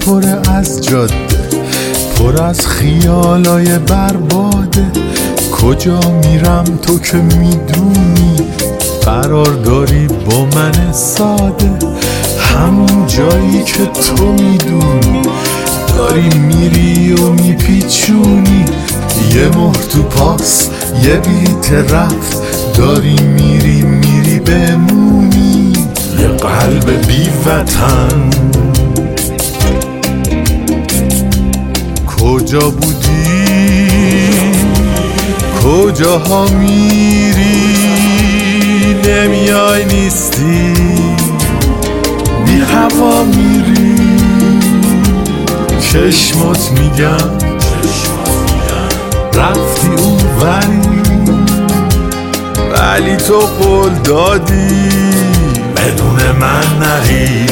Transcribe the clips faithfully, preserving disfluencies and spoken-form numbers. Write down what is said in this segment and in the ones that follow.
پر از جاده، پر از خیالای برباده. کجا میرم تو که میدونی، قرار داری با من ساده. همون جایی که تو میدونی، داری میری و میپیچونی. یه مهر تو پاس، یه بلیت رفت، داری میری میری بمونی. یه قلب بی وطن، کجا بودی؟ کجاها میری؟ نمیای نیستی، بی هوا میری. چشمات میگم رفتی اون ولی، ولی تو قول دادی بدون من نری.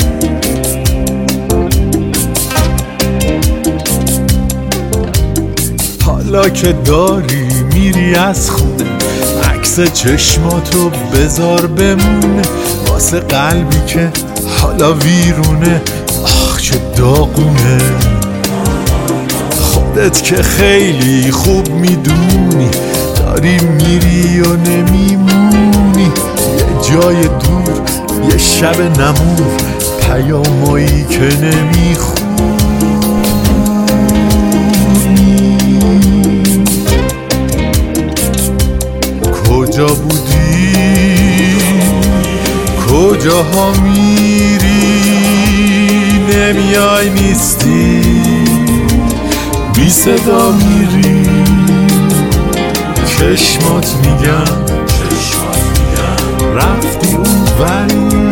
حالا که داری میری از خونه، عکس چشماتو بذار بمونه. واسه قلبی که حالا ویرونه، آخ چه داغونه. خودت که خیلی خوب میدونی، داری میری و نمیمونی. یه جای دور، یه شب نمور، پیامایی که نمیخونی. کجا بودی؟ کجاها میری؟ نمیای نیستی، بی صدا میری. چشمات میگم رفتی اون ولی،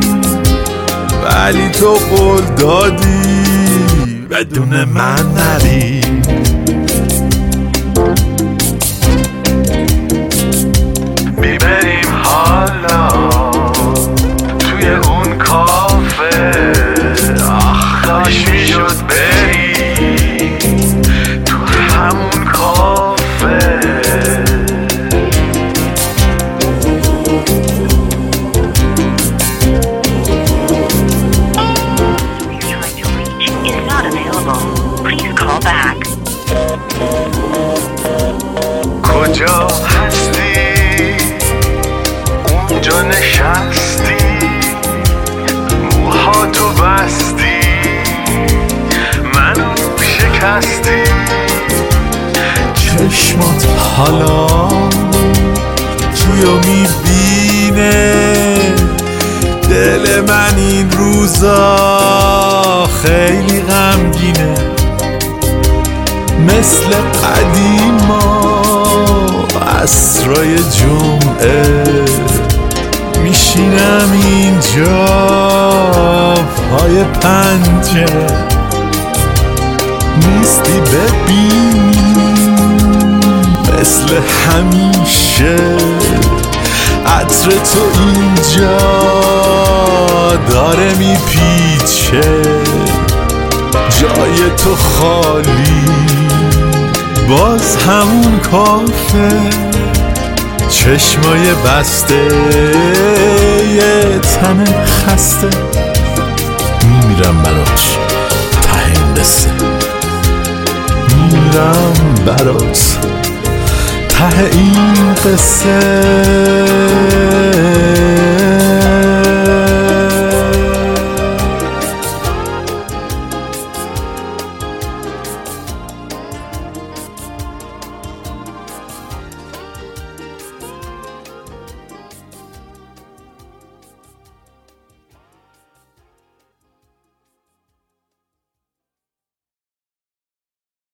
ولی تو قول دادی بدون من نری. میبریم حالا توی اون کافه، آخ کاش میشد بری تو همون کافه. کجا هستی؟ اونجا نشستی، موهاتو بستی، منو شکستی. چشمات حالا کیو میبینه؟ دل من این روزا خیلی غمگینه. مثل قدیما عصرای جمعه، میشینم اینجا پای پنجره. نیستی ببینی مثل همیشه، عطر تو اینجا داره میپیچه. جای تو خالی، باز همون کافه. چشمای بسته، یه تن خسته. میمیرم برات ته این قصه، میمیرم برات ته این قصه.